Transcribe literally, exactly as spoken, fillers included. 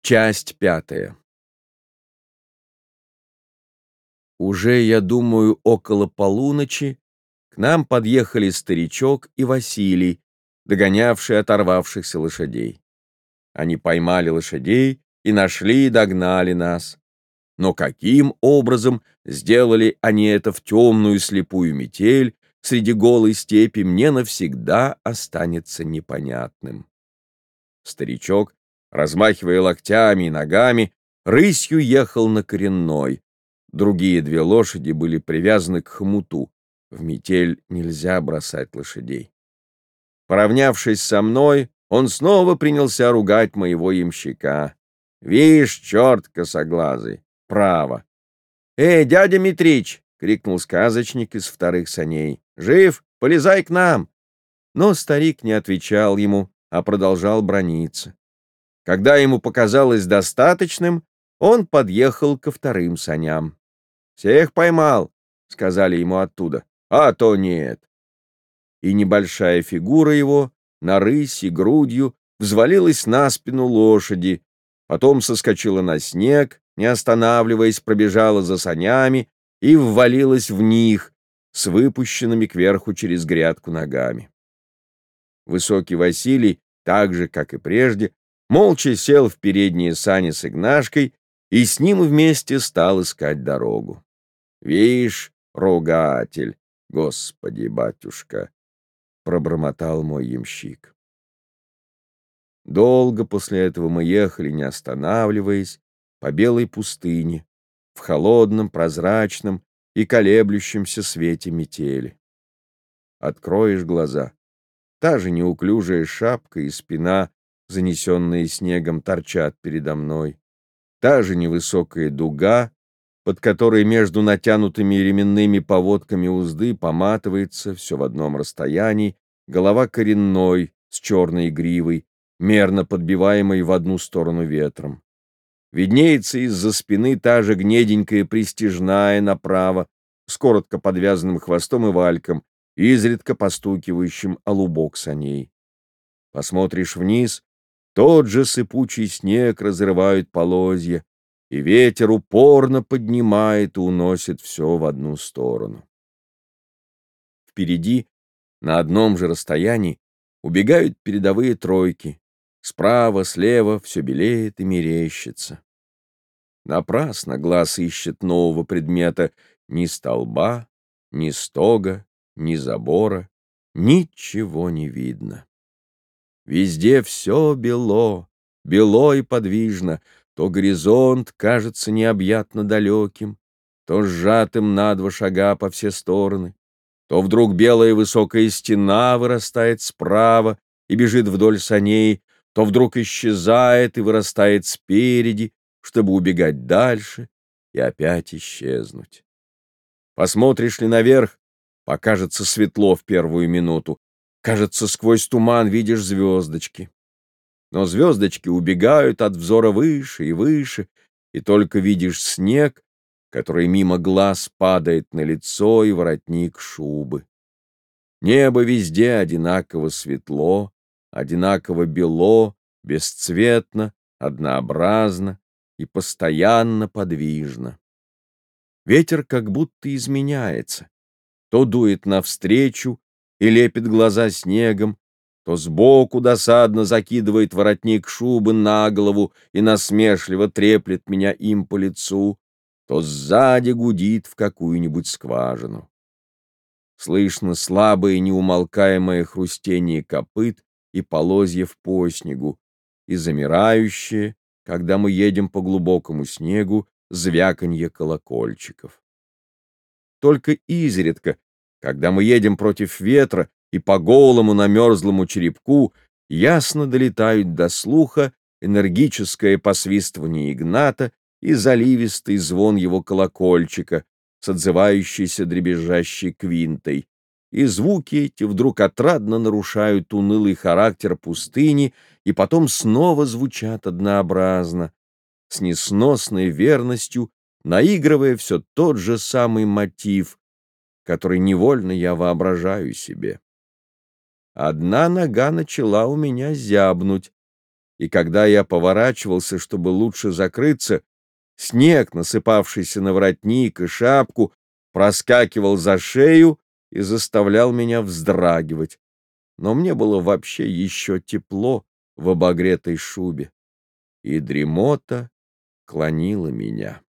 Часть пятая. Уже, я думаю, около полуночи к нам подъехали старичок и Василий, догонявшие оторвавшихся лошадей. Они поймали лошадей и нашли и догнали нас. Но каким образом сделали они это в темную слепую метель среди голой степи, мне навсегда останется непонятным. Старичок, размахивая локтями и ногами, рысью ехал на Коренной. Другие две лошади были привязаны к хомуту. В метель нельзя бросать лошадей. Поравнявшись со мной, он снова принялся ругать моего ямщика. «Вишь, черт косоглазый! Право!» «Эй, дядя Митрич!» — крикнул сказочник из вторых саней. «Жив? Полезай к нам!» Но старик не отвечал ему, а продолжал браниться. Когда ему показалось достаточным, он подъехал ко вторым саням. «Всех поймал», — сказали ему оттуда, — «а то нет». И небольшая фигура его на рыси грудью взвалилась на спину лошади, потом соскочила на снег, не останавливаясь, пробежала за санями и ввалилась в них с выпущенными кверху через грядку ногами. Высокий Василий, так же, как и прежде, молча сел в передние сани с Игнашкой и с ним вместе стал искать дорогу. «Вишь, ругатель, Господи, батюшка!» — пробормотал мой ямщик. Долго после этого мы ехали, не останавливаясь, по белой пустыне, в холодном, прозрачном и колеблющемся свете метели. Откроешь глаза — та же неуклюжая шапка и спина, занесенные снегом, торчат передо мной. Та же невысокая дуга, под которой между натянутыми ременными поводками узды поматывается все в одном расстоянии голова Коренной с черной гривой, мерно подбиваемой в одну сторону ветром. Виднеется из-за спины та же гнеденькая пристяжная направо, с коротко подвязанным хвостом и вальком, изредка постукивающим о лубок саней. Посмотришь вниз — тот же сыпучий снег разрывают полозья, и ветер упорно поднимает и уносит все в одну сторону. Впереди, на одном же расстоянии, убегают передовые тройки. Справа, слева все белеет и мерещится. Напрасно глаз ищет нового предмета: ни столба, ни стога, ни забора, ничего не видно. Везде все бело, бело и подвижно. То горизонт кажется необъятно далеким, то сжатым на два шага по все стороны, то вдруг белая высокая стена вырастает справа и бежит вдоль саней, то вдруг исчезает и вырастает спереди, чтобы убегать дальше и опять исчезнуть. Посмотришь ли наверх — покажется светло в первую минуту, кажется, сквозь туман видишь звездочки. Но звездочки убегают от взора выше и выше, и только видишь снег, который мимо глаз падает на лицо и воротник шубы. Небо везде одинаково светло, одинаково бело, бесцветно, однообразно и постоянно подвижно. Ветер как будто изменяется, то дует навстречу и лепит глаза снегом, то сбоку досадно закидывает воротник шубы на голову и насмешливо треплет меня им по лицу, то сзади гудит в какую-нибудь скважину. Слышно слабое неумолкаемое хрустение копыт и полозьев по снегу, и замирающее, когда мы едем по глубокому снегу, звяканье колокольчиков. Только изредка, когда мы едем против ветра, и по голому намерзлому черепку ясно долетают до слуха энергическое посвистывание Игната и заливистый звон его колокольчика с отзывающейся дребезжащей квинтой. И звуки эти вдруг отрадно нарушают унылый характер пустыни и потом снова звучат однообразно, с несносной верностью, наигрывая все тот же самый мотив, который невольно я воображаю себе. Одна нога начала у меня зябнуть. и когда я поворачивался, чтобы лучше закрыться, снег, насыпавшийся на воротник и шапку, проскакивал за шею и заставлял меня вздрагивать. Но мне было вообще еще тепло в обогретой шубе, и дремота клонила меня.